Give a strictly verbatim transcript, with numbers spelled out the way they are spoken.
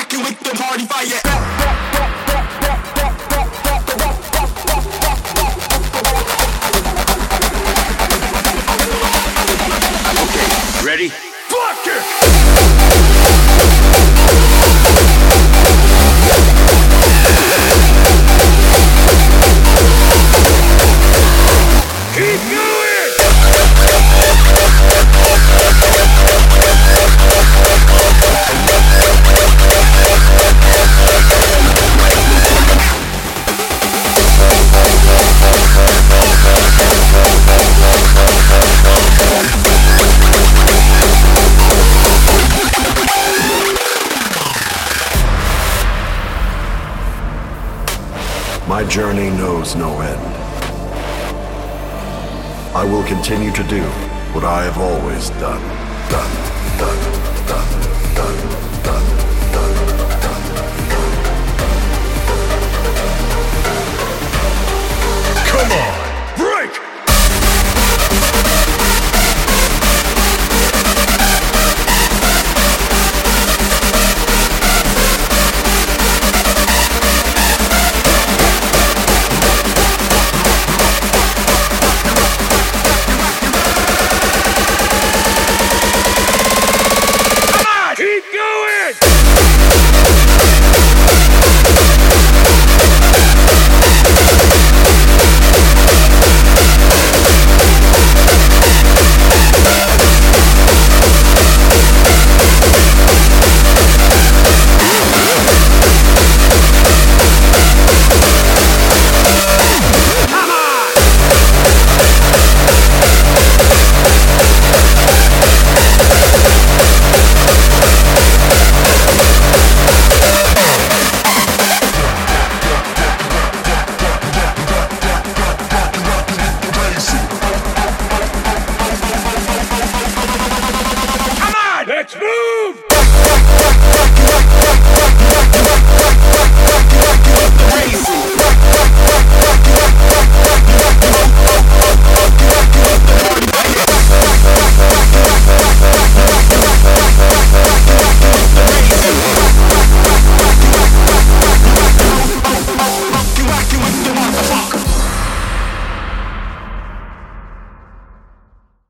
rocking with the party fire. Okay, ready? Fuck it! Keep going! My journey knows no end. I will continue to do what I have always done, done.